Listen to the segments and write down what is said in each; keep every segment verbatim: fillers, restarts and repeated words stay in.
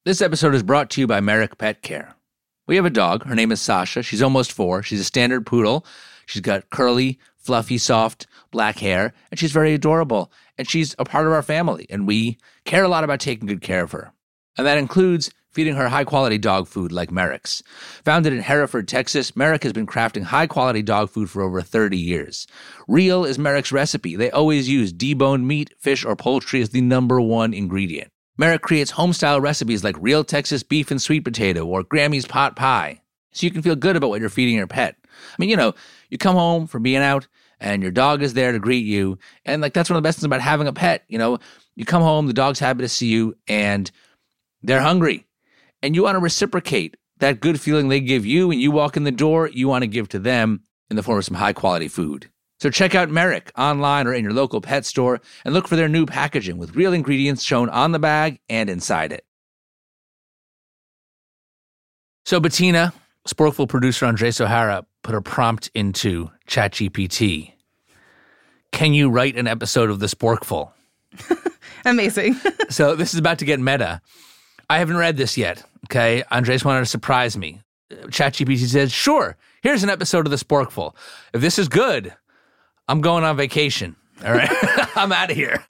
This episode is brought to you by Merrick Pet Care. We have a dog. Her name is Sasha. She's almost four. She's a standard poodle. She's got curly, fluffy, soft black hair, and she's very adorable. And she's a part of our family, and we care a lot about taking good care of her. And that includes feeding her high-quality dog food like Merrick's. Founded in Hereford, Texas, Merrick has been crafting high-quality dog food for over thirty years. Real is Merrick's recipe. They always use deboned meat, fish, or poultry as the number one ingredient. Merrick creates home-style recipes like real Texas beef and sweet potato or Grammy's pot pie, so you can feel good about what you're feeding your pet. I mean, you know, you come home from being out, and your dog is there to greet you, and like that's one of the best things about having a pet. You know, you come home, the dog's happy to see you, and they're hungry, and you want to reciprocate that good feeling they give you, and you walk in the door, you want to give to them in the form of some high-quality food. So check out Merrick online or in your local pet store and look for their new packaging with real ingredients shown on the bag and inside it. So Bettina, Sporkful producer Andres O'Hara, put a prompt into ChatGPT. Can you write an episode of The Sporkful? Amazing. So this is about to get meta. I haven't read this yet, okay? Andres wanted to surprise me. ChatGPT says, sure, here's an episode of The Sporkful. If this is good, I'm going on vacation, all right? I'm out of here.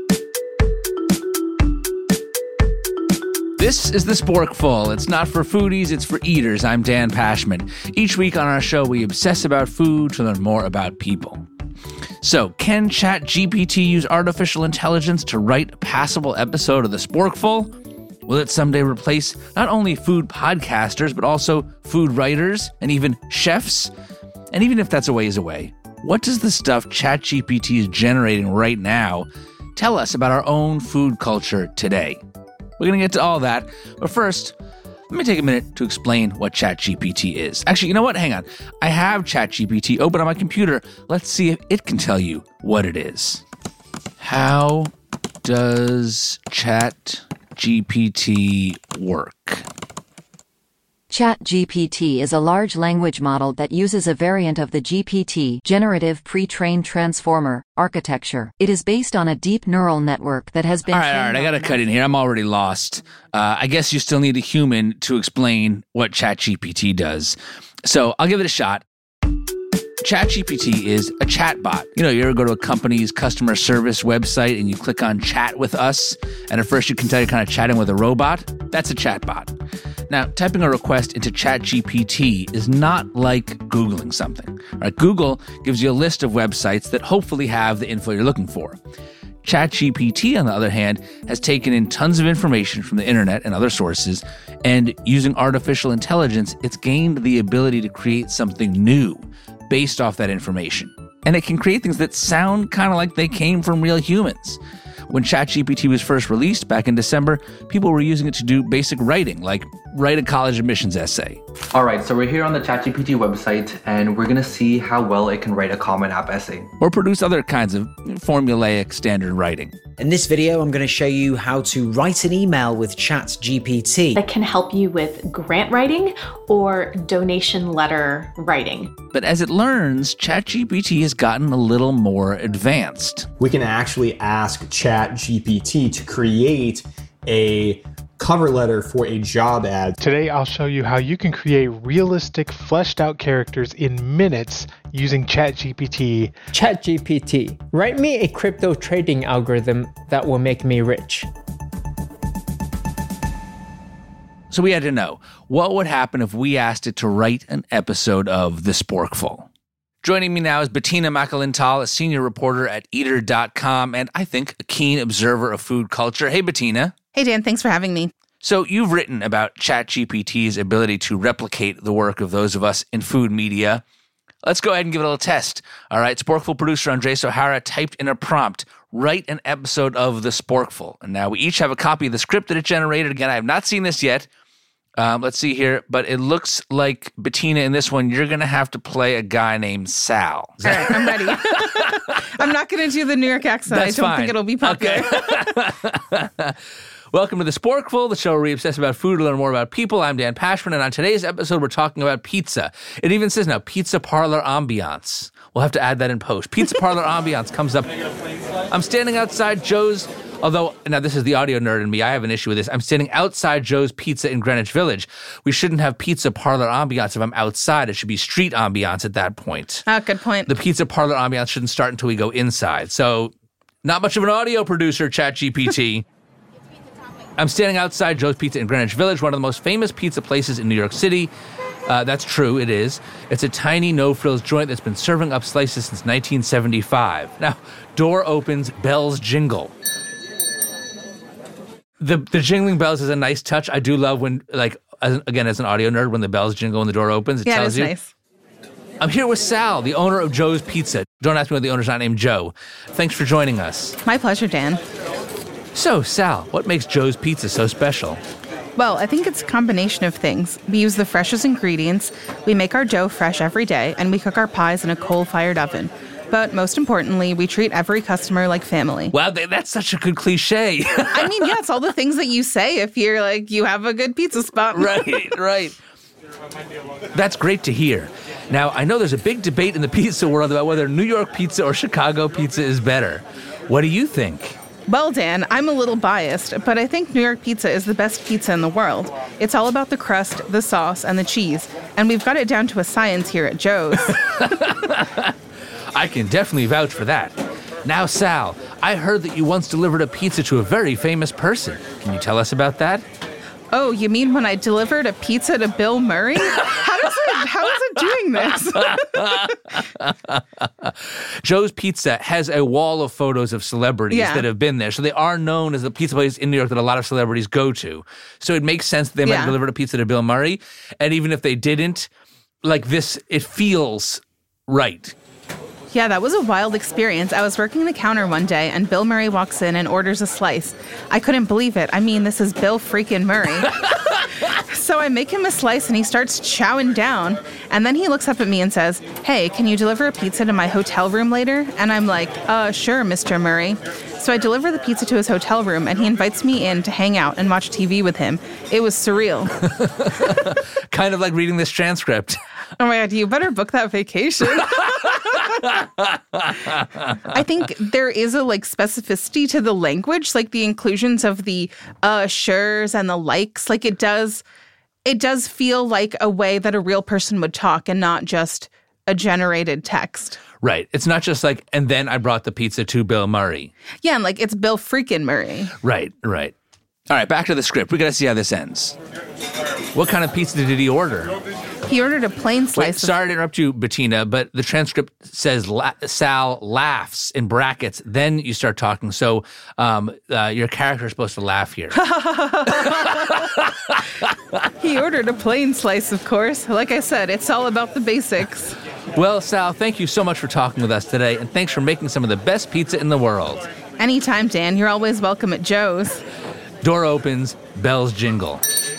This is The Sporkful. It's not for foodies, it's for eaters. I'm Dan Pashman. Each week on our show, we obsess about food to learn more about people. So, can ChatGPT use artificial intelligence to write a passable episode of The Sporkful? Will it someday replace not only food podcasters, but also food writers and even chefs? And even if that's a ways away, what does the stuff ChatGPT is generating right now tell us about our own food culture today? We're going to get to all that, but first, let me take a minute to explain what ChatGPT is. Actually, you know what? Hang on. I have ChatGPT open on my computer. Let's see if it can tell you what it is. How does ChatGPT work? ChatGPT is a large language model that uses a variant of the G P T, Generative Pre-trained Transformer, architecture. It is based on a deep neural network that has been... All right, all right, I gotta cut in here. I'm already lost. Uh, I guess you still need a human to explain what ChatGPT does. So I'll give it a shot. ChatGPT is a chatbot. You know, you ever go to a company's customer service website and you click on chat with us, and at first you can tell you're kind of chatting with a robot? That's a chatbot. Now, typing a request into ChatGPT is not like Googling something. Right? Google gives you a list of websites that hopefully have the info you're looking for. ChatGPT, on the other hand, has taken in tons of information from the internet and other sources, and using artificial intelligence, it's gained the ability to create something new based off that information. And it can create things that sound kind of like they came from real humans. When ChatGPT was first released back in December, people were using it to do basic writing, like write a college admissions essay. All right, so we're here on the ChatGPT website, and we're going to see how well it can write a Common App essay. Or produce other kinds of formulaic standard writing. In this video, I'm going to show you how to write an email with ChatGPT. That can help you with grant writing or donation letter writing. But as it learns, ChatGPT has gotten a little more advanced. We can actually ask ChatGPT to create a cover letter for a job ad. Today, I'll show you how you can create realistic, fleshed out characters in minutes using ChatGPT. ChatGPT, write me a crypto trading algorithm that will make me rich. So we had to know, what would happen if we asked it to write an episode of The Sporkful? Joining me now is Bettina Makalintal, a senior reporter at eater dot com, and I think a keen observer of food culture. Hey, Bettina. Hey, Dan. Thanks for having me. So you've written about ChatGPT's ability to replicate the work of those of us in food media. Let's go ahead and give it a little test. All right, Sporkful producer Andres O'Hara typed in a prompt, write an episode of The Sporkful. And now we each have a copy of the script that it generated. Again, I have not seen this yet. Um, let's see here, but it looks like, Bettina, in this one, you're going to have to play a guy named Sal. All right, I'm ready. I'm not going to do the New York accent. That's I don't fine. think it'll be popular. Okay. Welcome to The Sporkful, the show where we obsess about food to learn more about people. I'm Dan Pashman, and on today's episode, we're talking about pizza. It even says now, pizza parlor ambiance. We'll have to add that in post. Pizza parlor ambiance comes up. I'm standing outside Joe's Although, now this is the audio nerd in me, I have an issue with this. I'm standing outside Joe's Pizza in Greenwich Village. We shouldn't have pizza parlor ambiance if I'm outside. It should be street ambiance at that point. Ah, good point. The pizza parlor ambiance shouldn't start until we go inside. So, not much of an audio producer, ChatGPT. I'm standing outside Joe's Pizza in Greenwich Village, one of the most famous pizza places in New York City. Uh, that's true, it is. It's a tiny, no-frills joint that's been serving up slices since nineteen seventy-five. Now, door opens, bells jingle. The the jingling bells is a nice touch. I do love when, like, as, again, as an audio nerd, when the bells jingle and the door opens, it yeah, tells it is you. Nice. I'm here with Sal, the owner of Joe's Pizza. Don't ask me why the owner's not named Joe. Thanks for joining us. My pleasure, Dan. So, Sal, what makes Joe's Pizza so special? Well, I think it's a combination of things. We use the freshest ingredients, we make our dough fresh every day, and we cook our pies in a coal-fired oven. But most importantly, we treat every customer like family. Wow, that's such a good cliche. I mean, yeah, it's all the things that you say if you're like, you have a good pizza spot. Right, right. That's great to hear. Now, I know there's a big debate in the pizza world about whether New York pizza or Chicago pizza is better. What do you think? Well, Dan, I'm a little biased, but I think New York pizza is the best pizza in the world. It's all about the crust, the sauce, and the cheese, and we've got it down to a science here at Joe's. I can definitely vouch for that. Now, Sal, I heard that you once delivered a pizza to a very famous person. Can you tell us about that? Oh, you mean when I delivered a pizza to Bill Murray? How does it, how is it doing this? Joe's Pizza has a wall of photos of celebrities Yeah. that have been there. So they are known as the pizza place in New York that a lot of celebrities go to. So it makes sense that they might Yeah. have delivered a pizza to Bill Murray. And even if they didn't, like this, it feels right. Yeah, that was a wild experience. I was working the counter one day, and Bill Murray walks in and orders a slice. I couldn't believe it. I mean, this is Bill freaking Murray. So I make him a slice, and he starts chowing down. And then he looks up at me and says, "Hey, can you deliver a pizza to my hotel room later?" And I'm like, uh, sure, Mister Murray. So I deliver the pizza to his hotel room, and he invites me in to hang out and watch T V with him. It was surreal. Kind of like reading this transcript. Oh my God, you better book that vacation. I think there is a like specificity to the language, like the inclusions of the uh, sure's and the likes. Like it does, it does feel like a way that a real person would talk and not just a generated text. Right. It's not just like, and then I brought the pizza to Bill Murray. Yeah, and like it's Bill freaking Murray. Right, right. All right, back to the script. We got to see how this ends. What kind of pizza did he order? He ordered a plain slice. Wait, of- sorry to interrupt you, Bettina, but the transcript says la- Sal laughs in brackets. Then you start talking. So um, uh, your character is supposed to laugh here. He ordered a plain slice, of course. Like I said, it's all about the basics. Well, Sal, thank you so much for talking with us today, and thanks for making some of the best pizza in the world. Anytime, Dan. You're always welcome at Joe's. Door opens, bells jingle.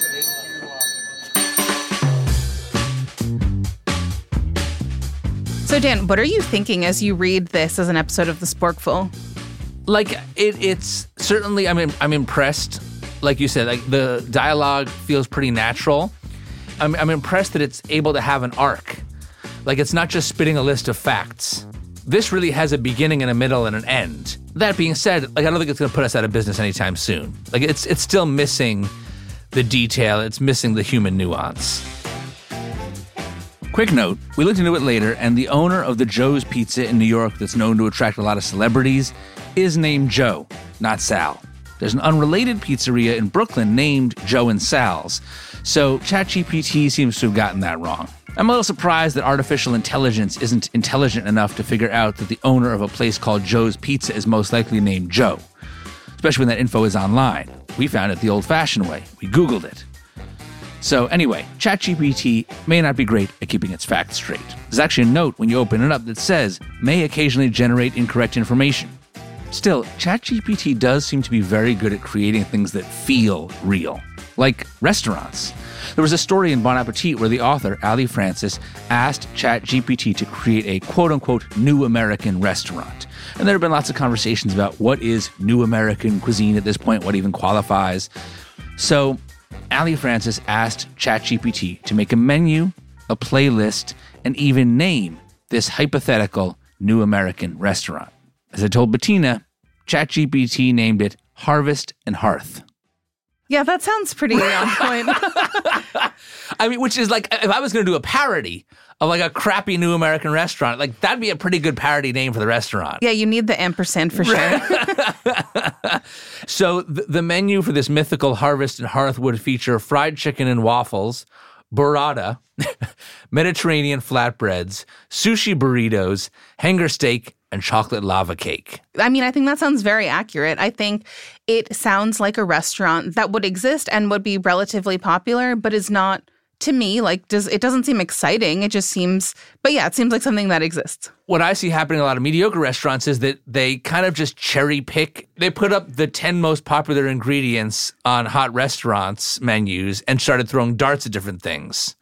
So, Dan, what are you thinking as you read this as an episode of The Sporkful? Like it, it's certainly. I mean, I'm impressed. Like you said, like the dialogue feels pretty natural. I'm, I'm impressed that it's able to have an arc. Like it's not just spitting a list of facts. This really has a beginning and a middle and an end. That being said, like I don't think it's going to put us out of business anytime soon. Like it's it's still missing the detail. It's missing the human nuance. Quick note, we looked into it later, and the owner of the Joe's Pizza in New York that's known to attract a lot of celebrities is named Joe, not Sal. There's an unrelated pizzeria in Brooklyn named Joe and Sal's, so ChatGPT seems to have gotten that wrong. I'm a little surprised that artificial intelligence isn't intelligent enough to figure out that the owner of a place called Joe's Pizza is most likely named Joe, especially when that info is online. We found it the old-fashioned way. We Googled it. So anyway, ChatGPT may not be great at keeping its facts straight. There's actually a note when you open it up that says, may occasionally generate incorrect information. Still, ChatGPT does seem to be very good at creating things that feel real, like restaurants. There was a story in Bon Appetit where the author, Ali Francis, asked ChatGPT to create a quote-unquote new American restaurant. And there have been lots of conversations about what is new American cuisine at this point, what even qualifies. So Ali Francis asked ChatGPT to make a menu, a playlist, and even name this hypothetical new American restaurant. As I told Bettina, ChatGPT named it Harvest and Hearth. Yeah, that sounds pretty on point. I mean, which is like, if I was going to do a parody of like a crappy new American restaurant, like that'd be a pretty good parody name for the restaurant. Yeah, you need the ampersand for sure. So the, the menu for this mythical Harvest and Hearth would feature fried chicken and waffles, burrata, Mediterranean flatbreads, sushi burritos, hanger steak, and chocolate lava cake. I mean, I think that sounds very accurate. I think it sounds like a restaurant that would exist and would be relatively popular, but is not, to me, like, does it doesn't seem exciting. It just seems, but yeah, it seems like something that exists. What I see happening in a lot of mediocre restaurants is that they kind of just cherry pick. They put up the ten most popular ingredients on hot restaurants menus and started throwing darts at different things.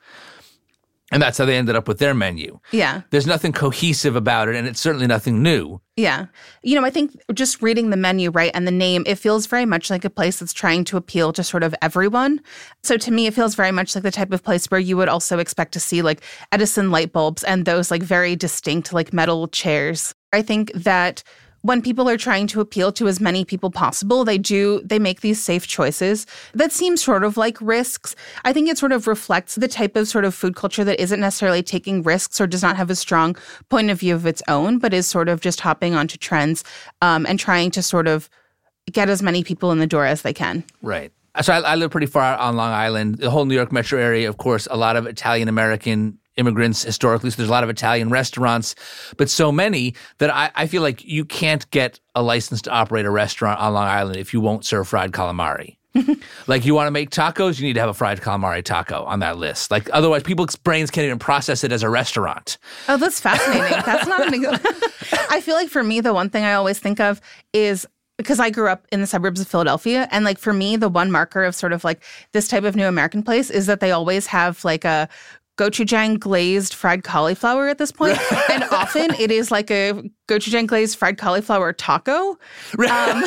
And that's how they ended up with their menu. Yeah. There's nothing cohesive about it, and it's certainly nothing new. Yeah. You know, I think just reading the menu, right, and the name, it feels very much like a place that's trying to appeal to sort of everyone. So to me, it feels very much like the type of place where you would also expect to see like Edison light bulbs and those like very distinct like metal chairs. I think that when people are trying to appeal to as many people possible, they do, they make these safe choices that seem sort of like risks. I think it sort of reflects the type of sort of food culture that isn't necessarily taking risks or does not have a strong point of view of its own, but is sort of just hopping onto trends um, and trying to sort of get as many people in the door as they can. Right. So I, I live pretty far on Long Island. The whole New York metro area, of course, a lot of Italian-American immigrants historically, so there's a lot of Italian restaurants, but so many that I, I feel like you can't get a license to operate a restaurant on Long Island if you won't serve fried calamari. Like, you want to make tacos, you need to have a fried calamari taco on that list. Like, otherwise, people's brains can't even process it as a restaurant. Oh, that's fascinating. That's not an I feel like for me, the one thing I always think of is, because I grew up in the suburbs of Philadelphia, and like for me, the one marker of sort of like this type of new American place is that they always have like a gochujang glazed fried cauliflower at this point. And often it is like a gochujang glazed fried cauliflower taco. Um,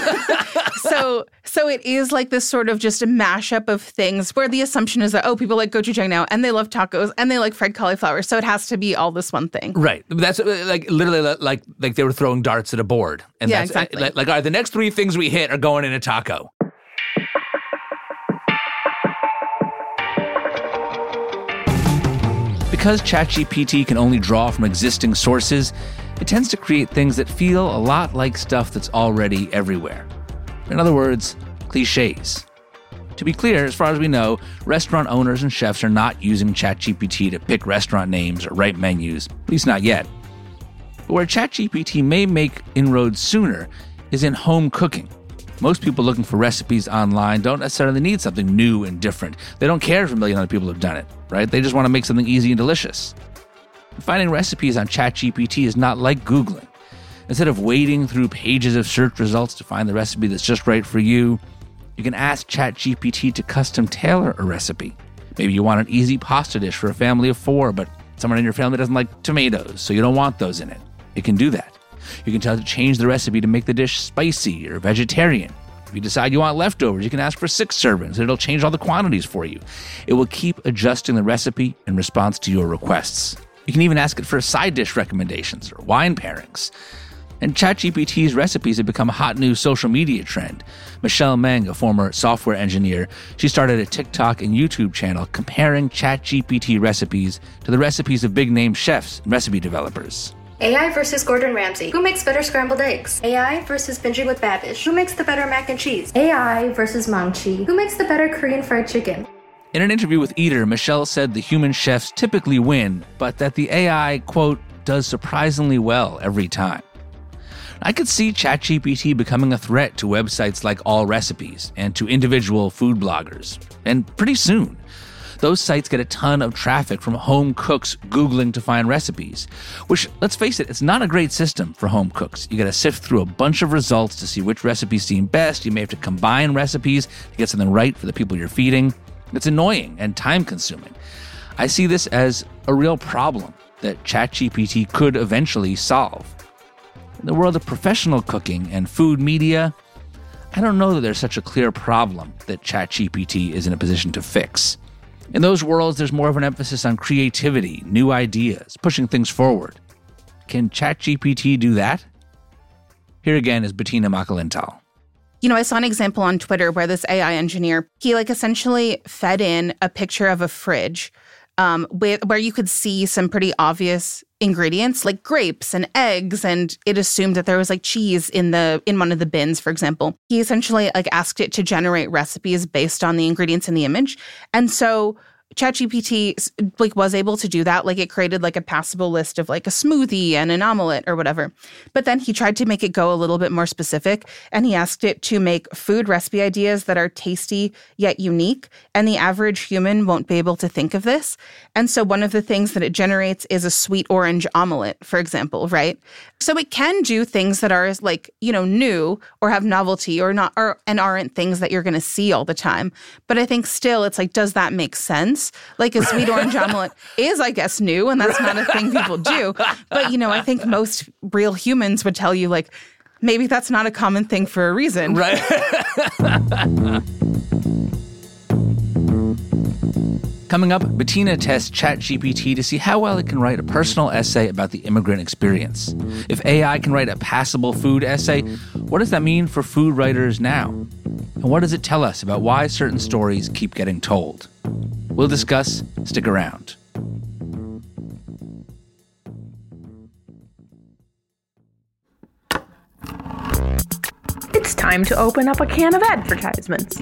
so so it is like this sort of just a mashup of things where the assumption is that, oh, people like gochujang now and they love tacos and they like fried cauliflower. So it has to be all this one thing. Right. That's like literally like like they were throwing darts at a board. And yeah, that's exactly. Like, like, all right, the next three things we hit are going in a taco. Because ChatGPT can only draw from existing sources, it tends to create things that feel a lot like stuff that's already everywhere. In other words, cliches. To be clear, as far as we know, restaurant owners and chefs are not using ChatGPT to pick restaurant names or write menus, at least not yet. But where ChatGPT may make inroads sooner is in home cooking. Most people looking for recipes online don't necessarily need something new and different. They don't care if a million other people have done it, right? They just want to make something easy and delicious. Finding recipes on ChatGPT is not like Googling. Instead of wading through pages of search results to find the recipe that's just right for you, you can ask ChatGPT to custom tailor a recipe. Maybe you want an easy pasta dish for a family of four, but someone in your family doesn't like tomatoes, so you don't want those in it. It can do that. You can tell it to change the recipe to make the dish spicy or vegetarian. If you decide you want leftovers, you can ask for six servings, and it'll change all the quantities for you. It will keep adjusting the recipe in response to your requests. You can even ask it for side dish recommendations or wine pairings. And ChatGPT's recipes have become a hot new social media trend. Michelle Meng, a former software engineer, she started a TikTok and YouTube channel comparing ChatGPT recipes to the recipes of big-name chefs and recipe developers. A I versus Gordon Ramsay. Who makes better scrambled eggs? A I versus Binging with Babish. Who makes the better mac and cheese? A I versus Mangchi. Who makes the better Korean fried chicken? In an interview with Eater, Michelle said the human chefs typically win, but that the A I, quote, does surprisingly well every time. I could see ChatGPT becoming a threat to websites like All Recipes and to individual food bloggers. And pretty soon. Those sites get a ton of traffic from home cooks Googling to find recipes, which, let's face it, it's not a great system for home cooks. You got to sift through a bunch of results to see which recipes seem best. You may have to combine recipes to get something right for the people you're feeding. It's annoying and time-consuming. I see this as a real problem that ChatGPT could eventually solve. In the world of professional cooking and food media, I don't know that there's such a clear problem that ChatGPT is in a position to fix. In those worlds, there's more of an emphasis on creativity, new ideas, pushing things forward. Can ChatGPT do that? Here again is Bettina Makalintal. You know, I saw an example on Twitter where this A I engineer, he like essentially fed in a picture of a fridge um, with, where you could see some pretty obvious ingredients like grapes and eggs, and it assumed that there was like cheese in the in one of the bins, for example. He essentially like asked it to generate recipes based on the ingredients in the image. And so ChatGPT like was able to do that. Like it created like a passable list of like a smoothie and an omelet or whatever. But then he tried to make it go a little bit more specific, and he asked it to make food recipe ideas that are tasty yet unique. And the average human won't be able to think of this. And so one of the things that it generates is a sweet orange omelet, for example, right? So it can do things that are like, you know, new or have novelty or not, or and aren't things that you're going to see all the time. But I think still it's like, does that make sense? Like a sweet orange omelet is, I guess, new, and that's not a thing people do. But, you know, I think most real humans would tell you, like, maybe that's not a common thing for a reason. Right. Coming up, Bettina tests ChatGPT to see how well it can write a personal essay about the immigrant experience. If A I can write a passable food essay, what does that mean for food writers now? And what does it tell us about why certain stories keep getting told? We'll discuss. Stick around. It's time to open up a can of advertisements.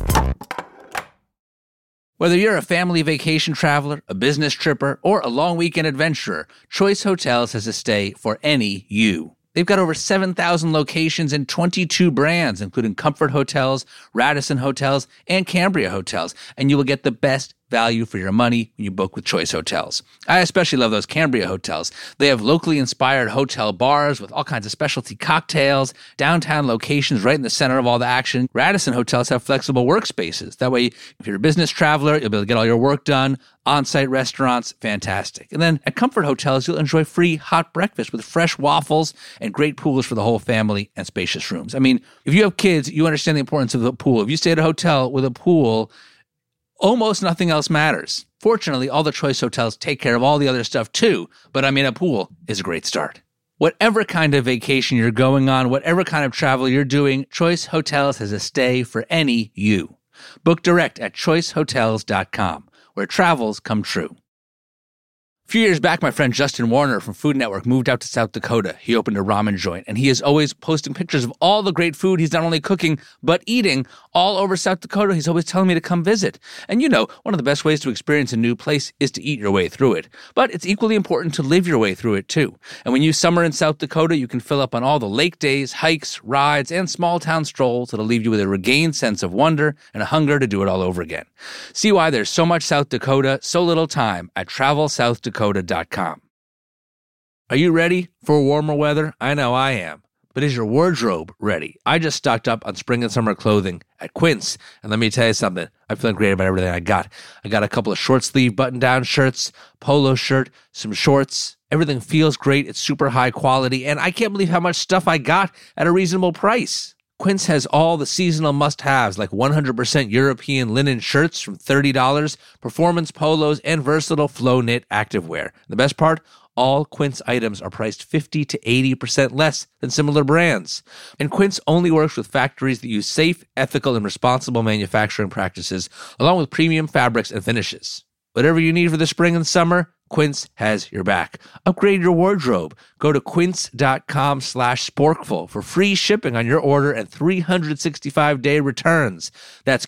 Whether you're a family vacation traveler, a business tripper, or a long weekend adventurer, Choice Hotels has a stay for any you. They've got over seven thousand locations and twenty-two brands, including Comfort Hotels, Radisson Hotels, and Cambria Hotels, and you will get the best value for your money when you book with Choice Hotels. I especially love those Cambria hotels. They have locally inspired hotel bars with all kinds of specialty cocktails, downtown locations right in the center of all the action. Radisson hotels have flexible workspaces. That way, if you're a business traveler, you'll be able to get all your work done. On-site restaurants, fantastic. And then at Comfort Hotels, you'll enjoy free hot breakfast with fresh waffles and great pools for the whole family and spacious rooms. I mean, if you have kids, you understand the importance of the pool. If you stay at a hotel with a pool, almost nothing else matters. Fortunately, all the Choice Hotels take care of all the other stuff too, but I mean, a pool is a great start. Whatever kind of vacation you're going on, whatever kind of travel you're doing, Choice Hotels has a stay for any you. Book direct at choice hotels dot com, where travels come true. A few years back, my friend Justin Warner from Food Network moved out to South Dakota. He opened a ramen joint, and he is always posting pictures of all the great food he's not only cooking, but eating all over South Dakota. He's always telling me to come visit. And you know, one of the best ways to experience a new place is to eat your way through it. But it's equally important to live your way through it, too. And when you summer in South Dakota, you can fill up on all the lake days, hikes, rides, and small-town strolls that'll leave you with a regained sense of wonder and a hunger to do it all over again. See why there's so much South Dakota, so little time at travel south dakota dot com. Are you ready for warmer weather? I know I am. But is your wardrobe ready? I just stocked up on spring and summer clothing at Quince, and let me tell you something. I'm feeling great about everything I got. I got a couple of short sleeve button down shirts, polo shirt, some shorts. Everything feels great. It's super high quality, and I can't believe how much stuff I got at a reasonable price. Quince has all the seasonal must-haves like one hundred percent European linen shirts from thirty dollars, performance polos, and versatile flow knit activewear. The best part? All Quince items are priced fifty to eighty percent less than similar brands. And Quince only works with factories that use safe, ethical, and responsible manufacturing practices, along with premium fabrics and finishes. Whatever you need for the spring and summer, Quince has your back. Upgrade your wardrobe. Go to quince.com slash sporkful for free shipping on your order and three hundred sixty-five day returns. That's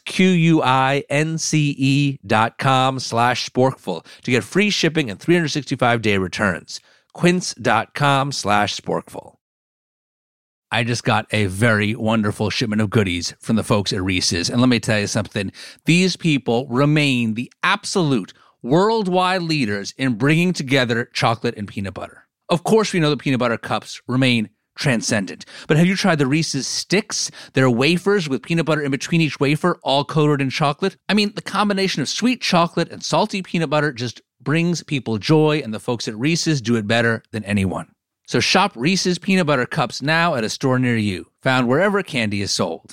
Q-U-I-N-C-E dot com slash sporkful to get free shipping and three hundred sixty-five day returns. Quince.com slash sporkful. I just got a very wonderful shipment of goodies from the folks at Reese's. And let me tell you something. These people remain the absolute worldwide leaders in bringing together chocolate and peanut butter. Of course, we know that peanut butter cups remain transcendent. But have you tried the Reese's Sticks? They're wafers with peanut butter in between each wafer, all coated in chocolate. I mean, the combination of sweet chocolate and salty peanut butter just brings people joy, and the folks at Reese's do it better than anyone. So shop Reese's Peanut Butter Cups now at a store near you, found wherever candy is sold.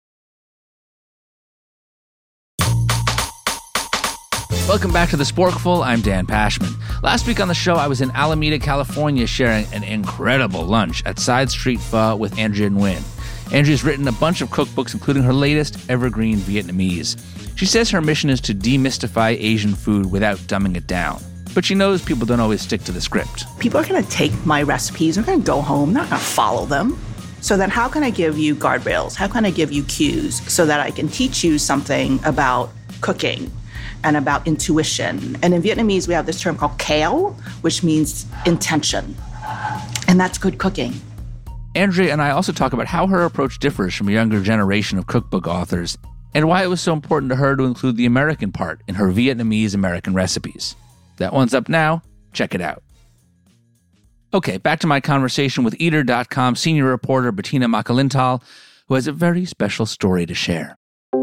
Welcome back to The Sporkful. I'm Dan Pashman. Last week on the show, I was in Alameda, California, sharing an incredible lunch at Side Street Pho with Andrea Nguyen. Andrea's written a bunch of cookbooks, including her latest, Evergreen Vietnamese. She says her mission is to demystify Asian food without dumbing it down. But she knows people don't always stick to the script. People are going to take my recipes, they're going to go home, they're not going to follow them. So then how can I give you guardrails? How can I give you cues so that I can teach you something about cooking and about intuition? And in Vietnamese, we have this term called keo, which means intention. And that's good cooking. Andrea and I also talk about how her approach differs from a younger generation of cookbook authors and why it was so important to her to include the American part in her Vietnamese American recipes. That one's up now. Check it out. Okay, back to my conversation with Eater dot com senior reporter Bettina Makalintal, who has a very special story to share.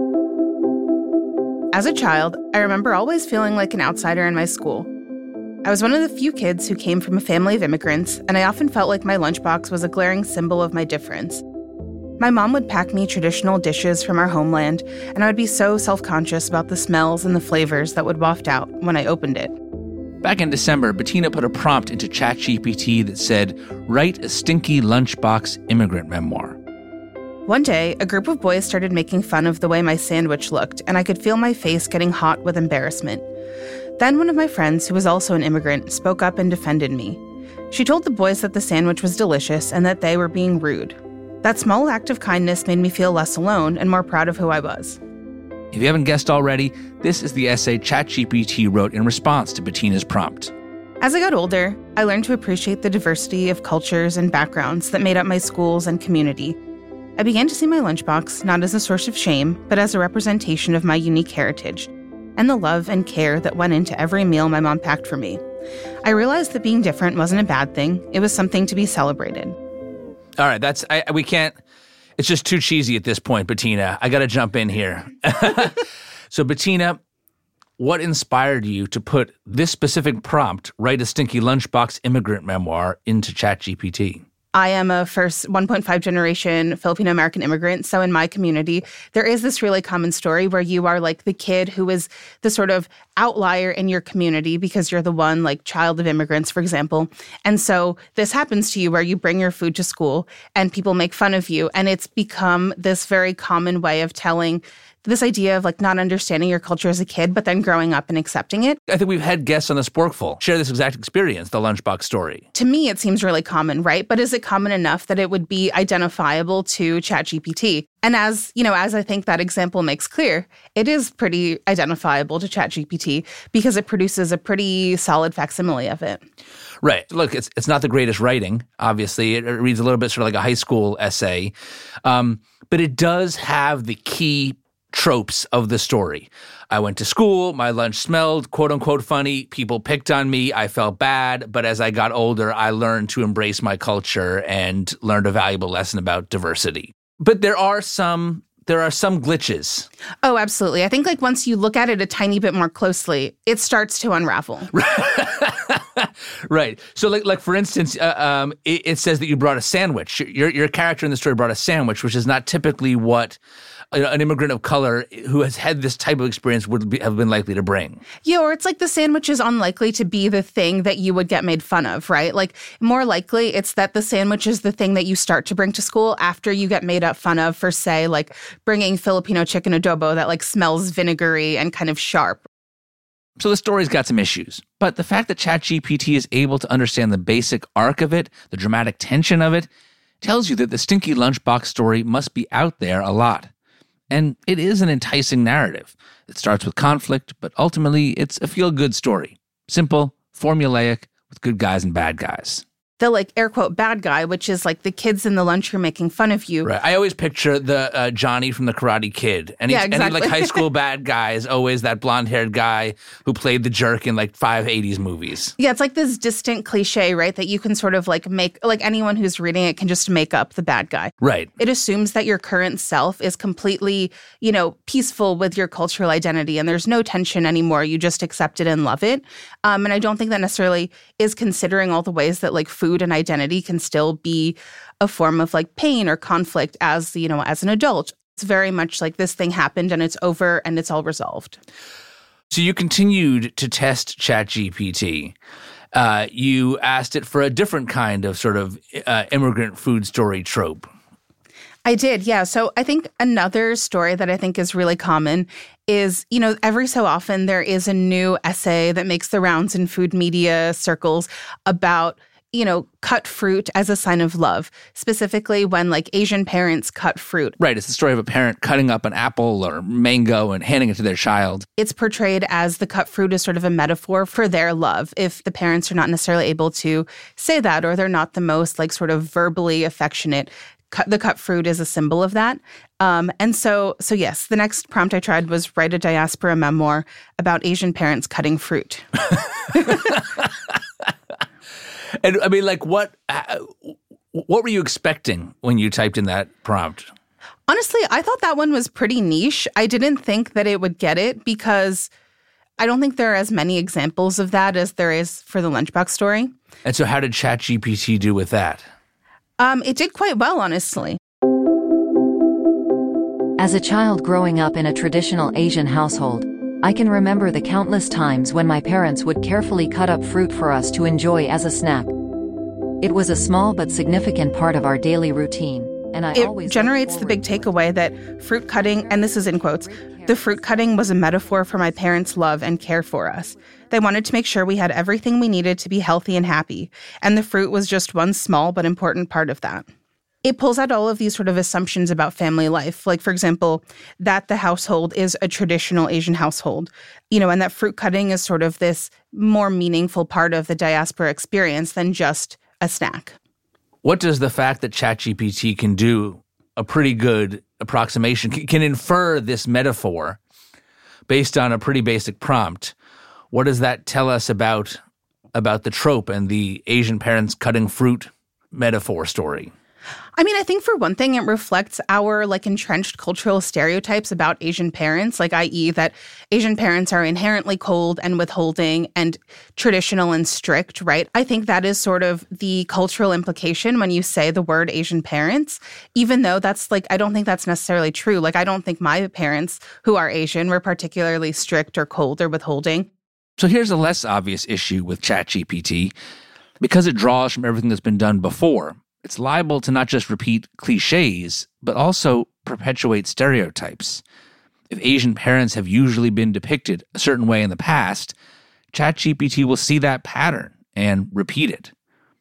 As a child, I remember always feeling like an outsider in my school. I was one of the few kids who came from a family of immigrants, and I often felt like my lunchbox was a glaring symbol of my difference. My mom would pack me traditional dishes from our homeland, and I would be so self-conscious about the smells and the flavors that would waft out when I opened it. Back in December, Bettina put a prompt into ChatGPT that said, "Write a stinky lunchbox immigrant memoir." One day, a group of boys started making fun of the way my sandwich looked, and I could feel my face getting hot with embarrassment. Then one of my friends, who was also an immigrant, spoke up and defended me. She told the boys that the sandwich was delicious and that they were being rude. That small act of kindness made me feel less alone and more proud of who I was. If you haven't guessed already, this is the essay ChatGPT wrote in response to Bettina's prompt. As I got older, I learned to appreciate the diversity of cultures and backgrounds that made up my schools and community. I began to see my lunchbox not as a source of shame, but as a representation of my unique heritage and the love and care that went into every meal my mom packed for me. I realized that being different wasn't a bad thing. It was something to be celebrated. All right, that's I, we can't. It's just too cheesy at this point, Bettina. I got to jump in here. So, Bettina, what inspired you to put this specific prompt, write a stinky lunchbox immigrant memoir, into ChatGPT? I am a first one point five generation Filipino-American immigrant. So in my community, there is this really common story where you are like the kid who is the sort of outlier in your community because you're the one like child of immigrants, for example. And so this happens to you where you bring your food to school and people make fun of you. And it's become this very common way of telling this idea of like not understanding your culture as a kid, but then growing up and accepting it. I think we've had guests on the Sporkful share this exact experience, the lunchbox story. To me, it seems really common, right? But is it common enough that it would be identifiable to ChatGPT? And as, you know, as I think that example makes clear, it is pretty identifiable to ChatGPT because it produces a pretty solid facsimile of it. Right. Look, it's it's not the greatest writing, obviously. It, it reads a little bit sort of like a high school essay. Um, but it does have the key tropes of the story. I went to school, my lunch smelled quote unquote funny, people picked on me, I felt bad, but as I got older, I learned to embrace my culture and learned a valuable lesson about diversity. But there are some there are some glitches. Oh, absolutely. I think like once you look at it a tiny bit more closely, it starts to unravel. Right. So like like for instance, uh, um, it, it says that you brought a sandwich. Your your character in the story brought a sandwich, which is not typically what an immigrant of color who has had this type of experience would be, have been likely to bring. Yeah, or it's like the sandwich is unlikely to be the thing that you would get made fun of, right? Like more likely it's that the sandwich is the thing that you start to bring to school after you get made up fun of for, say, like bringing Filipino chicken adobo that like smells vinegary and kind of sharp. So the story's got some issues, but the fact that ChatGPT is able to understand the basic arc of it, the dramatic tension of it, tells you that the stinky lunchbox story must be out there a lot. And it is an enticing narrative. It starts with conflict, but ultimately it's a feel-good story. Simple, formulaic, with good guys and bad guys. The like air quote bad guy, which is like the kids in the lunchroom making fun of you. Right. I always picture the uh, Johnny from the Karate Kid. Any, yeah, exactly. any like high school bad guy is always that blonde-haired guy who played the jerk in like five eighties movies. Yeah, it's like this distant cliche, right? That you can sort of like make, like anyone who's reading it can just make up the bad guy. Right. It assumes that your current self is completely, you know, peaceful with your cultural identity and there's no tension anymore. You just accept it and love it. Um, and I don't think that necessarily is considering all the ways that like food and identity can still be a form of like pain or conflict as, you know, as an adult. It's very much like this thing happened and it's over and it's all resolved. So you continued to test ChatGPT. Uh, you asked it for a different kind of sort of uh, immigrant food story trope. I did, yeah. So I think another story that I think is really common is, you know, every so often there is a new essay that makes the rounds in food media circles about, you know, cut fruit as a sign of love, specifically when like Asian parents cut fruit. Right. It's the story of a parent cutting up an apple or mango and handing it to their child. It's portrayed as the cut fruit is sort of a metaphor for their love. If the parents are not necessarily able to say that, or they're not the most like sort of verbally affectionate, cut, the cut fruit is a symbol of that. Um, and so, so yes, the next prompt I tried was write a diaspora memoir about Asian parents cutting fruit. And I mean, like, what uh, what were you expecting when you typed in that prompt? Honestly, I thought that one was pretty niche. I didn't think that it would get it because I don't think there are as many examples of that as there is for the Lunchbox story. And so how did ChatGPT do with that? Um, it did quite well, honestly. As a child growing up in a traditional Asian household, I can remember the countless times when my parents would carefully cut up fruit for us to enjoy as a snack. It was a small but significant part of our daily routine, and I it always generates the big takeaway that fruit cutting, and this is in quotes, the fruit cutting was a metaphor for my parents' love and care for us. They wanted to make sure we had everything we needed to be healthy and happy, and the fruit was just one small but important part of that. It pulls out all of these sort of assumptions about family life. Like, for example, that the household is a traditional Asian household, you know, and that fruit cutting is sort of this more meaningful part of the diaspora experience than just a snack. What does the fact that ChatGPT can do a pretty good approximation, can infer this metaphor based on a pretty basic prompt, what does that tell us about, about the trope and the Asian parents cutting fruit metaphor story? I mean, I think for one thing, it reflects our like entrenched cultural stereotypes about Asian parents, like that is that Asian parents are inherently cold and withholding and traditional and strict, right? I think that is sort of the cultural implication when you say the word Asian parents, even though that's like, I don't think that's necessarily true. Like, I don't think my parents who are Asian were particularly strict or cold or withholding. So here's a less obvious issue with ChatGPT. Because it draws from everything that's been done before, it's liable to not just repeat cliches, but also perpetuate stereotypes. If Asian parents have usually been depicted a certain way in the past, ChatGPT will see that pattern and repeat it.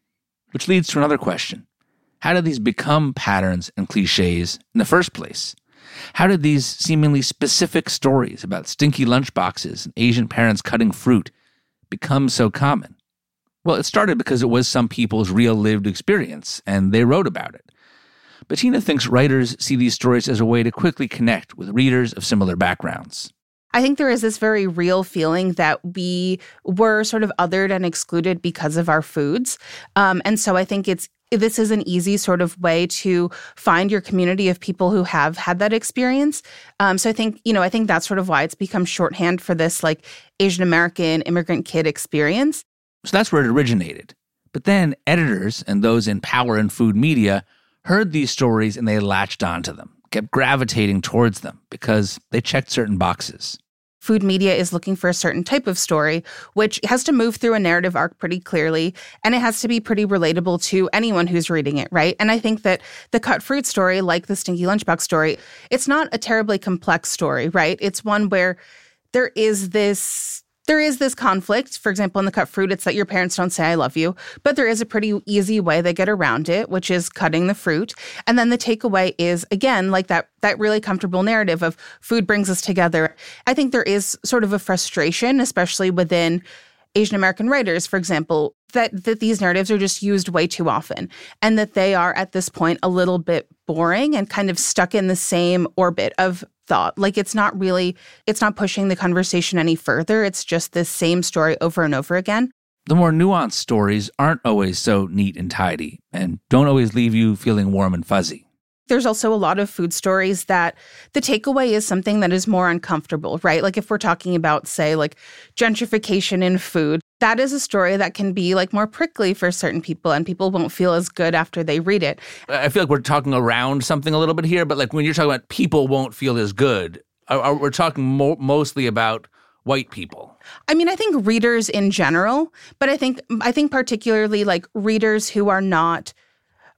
Which leads to another question. How did these become patterns and cliches in the first place? How did these seemingly specific stories about stinky lunchboxes and Asian parents cutting fruit become so common? Well, it started because it was some people's real lived experience, and they wrote about it. Bettina thinks writers see these stories as a way to quickly connect with readers of similar backgrounds. I think there is this very real feeling that we were sort of othered and excluded because of our foods. Um, and so I think it's this is an easy sort of way to find your community of people who have had that experience. Um, so I think, you know, I think that's sort of why it's become shorthand for this like Asian American immigrant kid experience. So that's where it originated. But then editors and those in power and food media heard these stories and they latched onto them, kept gravitating towards them because they checked certain boxes. Food media is looking for a certain type of story, which has to move through a narrative arc pretty clearly, and it has to be pretty relatable to anyone who's reading it, right? And I think that the cut fruit story, like the Stinky Lunchbox story, it's not a terribly complex story, right? It's one where there is this... There is this conflict. For example, in the cut fruit, it's that your parents don't say, I love you. But there is a pretty easy way they get around it, which is cutting the fruit. And then the takeaway is, again, like that that really comfortable narrative of food brings us together. I think there is sort of a frustration, especially within Asian American writers, for example, that, that these narratives are just used way too often and that they are at this point a little bit boring and kind of stuck in the same orbit of thought. Like it's not really, it's not pushing the conversation any further. It's just the same story over and over again. The more nuanced stories aren't always so neat and tidy and don't always leave you feeling warm and fuzzy. There's also a lot of food stories that the takeaway is something that is more uncomfortable, right? Like if we're talking about, say, like gentrification in food, that is a story that can be like more prickly for certain people and people won't feel as good after they read it. I feel like we're talking around something a little bit here, but like when you're talking about people won't feel as good, we're talking mo- mostly about white people. I mean, I think readers in general, but I think I think particularly like readers who are not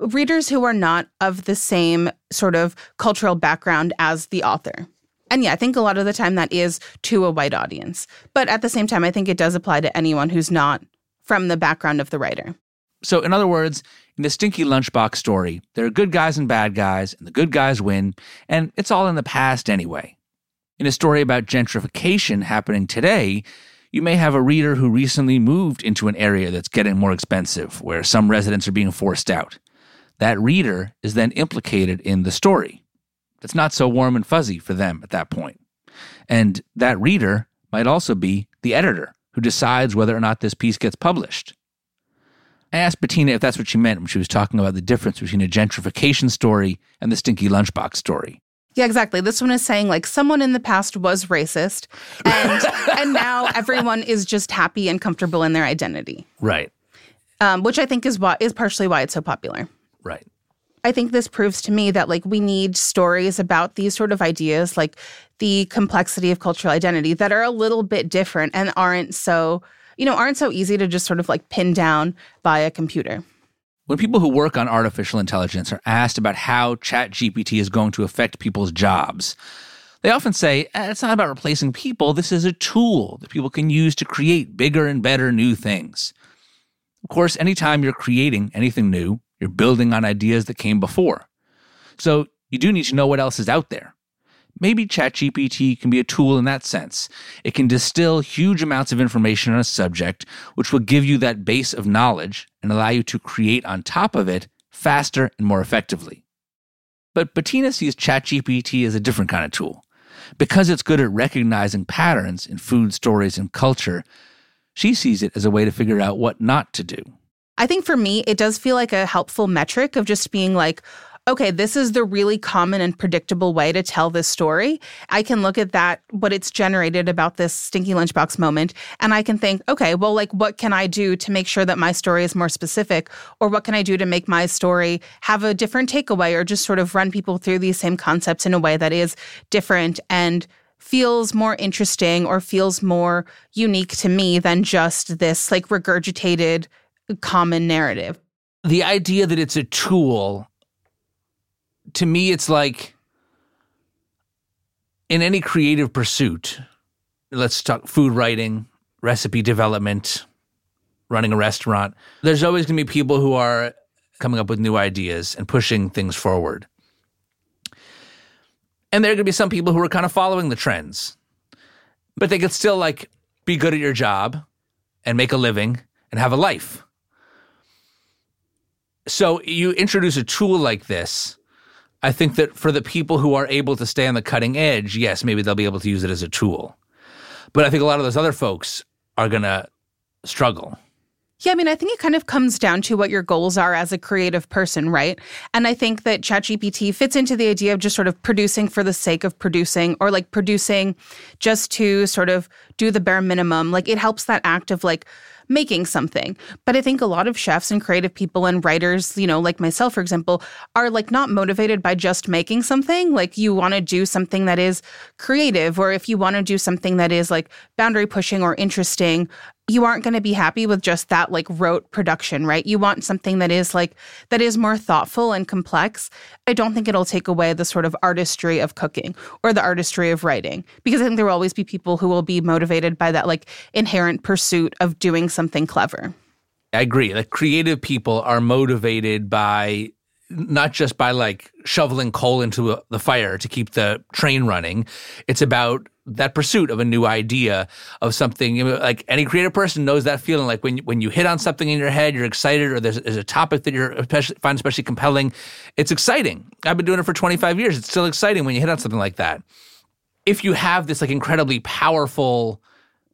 readers who are not of the same sort of cultural background as the author. And yeah, I think a lot of the time that is to a white audience. But at the same time, I think it does apply to anyone who's not from the background of the writer. So in other words, in the Stinky Lunchbox story, there are good guys and bad guys, and the good guys win, and it's all in the past anyway. In a story about gentrification happening today, you may have a reader who recently moved into an area that's getting more expensive, where some residents are being forced out. That reader is then implicated in the story. It's not so warm and fuzzy for them at that point. And that reader might also be the editor who decides whether or not this piece gets published. I asked Bettina if that's what she meant when she was talking about the difference between a gentrification story and the Stinky Lunchbox story. Yeah, exactly. This one is saying, like, someone in the past was racist, and and now everyone is just happy and comfortable in their identity. Right. Um, which I think is why is partially why it's so popular. Right. I think this proves to me that, like, we need stories about these sort of ideas, like the complexity of cultural identity, that are a little bit different and aren't so, you know, aren't so easy to just sort of like pin down by a computer. When people who work on artificial intelligence are asked about how ChatGPT is going to affect people's jobs, they often say, eh, it's not about replacing people. This is a tool that people can use to create bigger and better new things. Of course, anytime you're creating anything new, you're building on ideas that came before. So you do need to know what else is out there. Maybe ChatGPT can be a tool in that sense. It can distill huge amounts of information on a subject, which will give you that base of knowledge and allow you to create on top of it faster and more effectively. But Bettina sees ChatGPT as a different kind of tool. Because it's good at recognizing patterns in food stories and culture, she sees it as a way to figure out what not to do. I think for me, it does feel like a helpful metric of just being like, okay, this is the really common and predictable way to tell this story. I can look at that, what it's generated about this Stinky Lunchbox moment, and I can think, okay, well, like, what can I do to make sure that my story is more specific? Or what can I do to make my story have a different takeaway, or just sort of run people through these same concepts in a way that is different and feels more interesting or feels more unique to me than just this, like, regurgitated common narrative. The idea that it's a tool, to me, it's like in any creative pursuit, let's talk food writing, recipe development, running a restaurant, there's always going to be people who are coming up with new ideas and pushing things forward. And there are going to be some people who are kind of following the trends, but they could still, like, be good at your job and make a living and have a life. So you introduce a tool like this, I think that for the people who are able to stay on the cutting edge, yes, maybe they'll be able to use it as a tool. But I think a lot of those other folks are going to struggle. Yeah, I mean, I think it kind of comes down to what your goals are as a creative person, right? And I think that ChatGPT fits into the idea of just sort of producing for the sake of producing, or like producing just to sort of do the bare minimum. Like, it helps that act of like making something. But I think a lot of chefs and creative people and writers, you know, like myself, for example, are like not motivated by just making something. Like, you want to do something that is creative, or if you want to do something that is like boundary pushing or interesting, you aren't going to be happy with just that like rote production, right? You want something that is like, that is more thoughtful and complex. I don't think it'll take away the sort of artistry of cooking or the artistry of writing, because I think there will always be people who will be motivated by that like inherent pursuit of doing something clever. I agree. Like, creative people are motivated by not just by like shoveling coal into a, the fire to keep the train running. It's about that pursuit of a new idea, of something. You know, like, any creative person knows that feeling. Like, when when you hit on something in your head, you're excited, or there's, there's a topic that you're especially, find especially compelling. It's exciting. I've been doing it for twenty-five years. It's still exciting when you hit on something like that. If you have this like incredibly powerful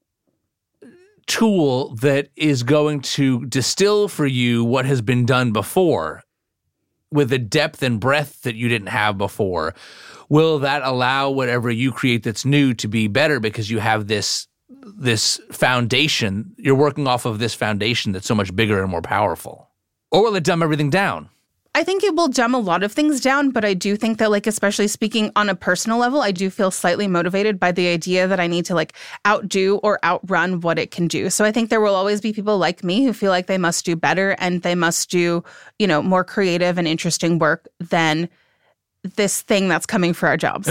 tool that is going to distill for you what has been done before with a depth and breadth that you didn't have before, will that allow whatever you create that's new to be better because you have this this foundation? You're working off of this foundation that's so much bigger and more powerful. Or will it dumb everything down? I think it will dumb a lot of things down, but I do think that, like, especially speaking on a personal level, I do feel slightly motivated by the idea that I need to, like, outdo or outrun what it can do. So I think there will always be people like me who feel like they must do better and they must do, you know, more creative and interesting work than this thing that's coming for our jobs.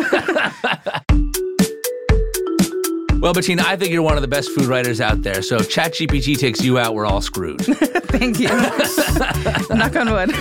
Well, Bettina, I think you're one of the best food writers out there. So if ChatGPT takes you out, we're all screwed. Thank you. Knock on wood.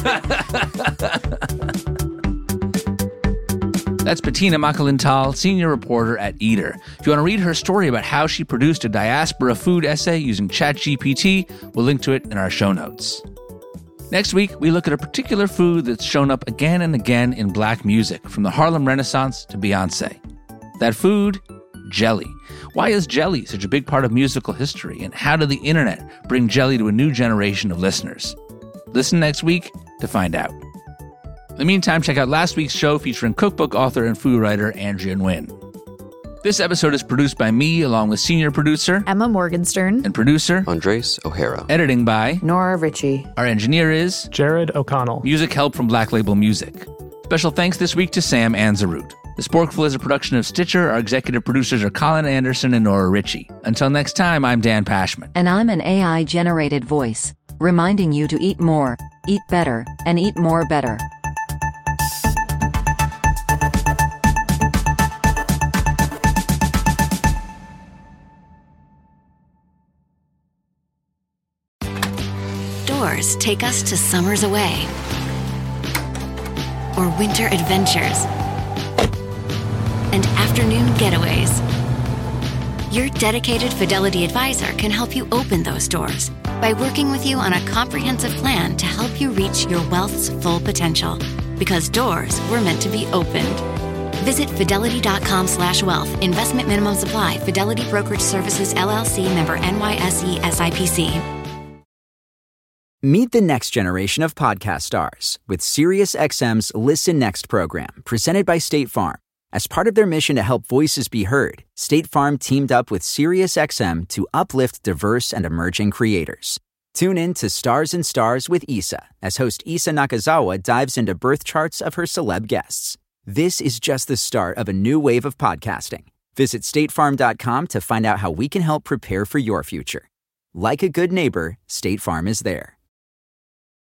That's Bettina Makalintal, senior reporter at Eater. If you want to read her story about how she produced a diaspora food essay using ChatGPT, we'll link to it in our show notes. Next week, we look at a particular food that's shown up again and again in Black music, from the Harlem Renaissance to Beyoncé. That food, jelly. Why is jelly such a big part of musical history, and how did the internet bring jelly to a new generation of listeners? Listen next week to find out. In the meantime, check out last week's show featuring cookbook author and food writer Andrea Nguyen. This episode is produced by me, along with senior producer Emma Morgenstern and producer Andres O'Hara. Editing by Nora Ritchie. Our engineer is Jared O'Connell. Music help from Black Label Music. Special thanks this week to Sam Anzarut. The Sporkful is a production of Stitcher. Our executive producers are Colin Anderson and Nora Ritchie. Until next time, I'm Dan Pashman. And I'm an A I-generated voice, reminding you to eat more, eat better, and eat more better. Doors take us to summers away, or winter adventures, and afternoon getaways. Your dedicated Fidelity advisor can help you open those doors by working with you on a comprehensive plan to help you reach your wealth's full potential. Because doors were meant to be opened. Visit fidelity.com slash wealth. Investment minimum supply. Fidelity Brokerage Services, L L C, member N Y S E S I P C. Meet the next generation of podcast stars with SiriusXM's Listen Next program, presented by State Farm. As part of their mission to help voices be heard, State Farm teamed up with SiriusXM to uplift diverse and emerging creators. Tune in to Stars and Stars with Issa, as host Issa Nakazawa dives into birth charts of her celeb guests. This is just the start of a new wave of podcasting. Visit state farm dot com to find out how we can help prepare for your future. Like a good neighbor, State Farm is there.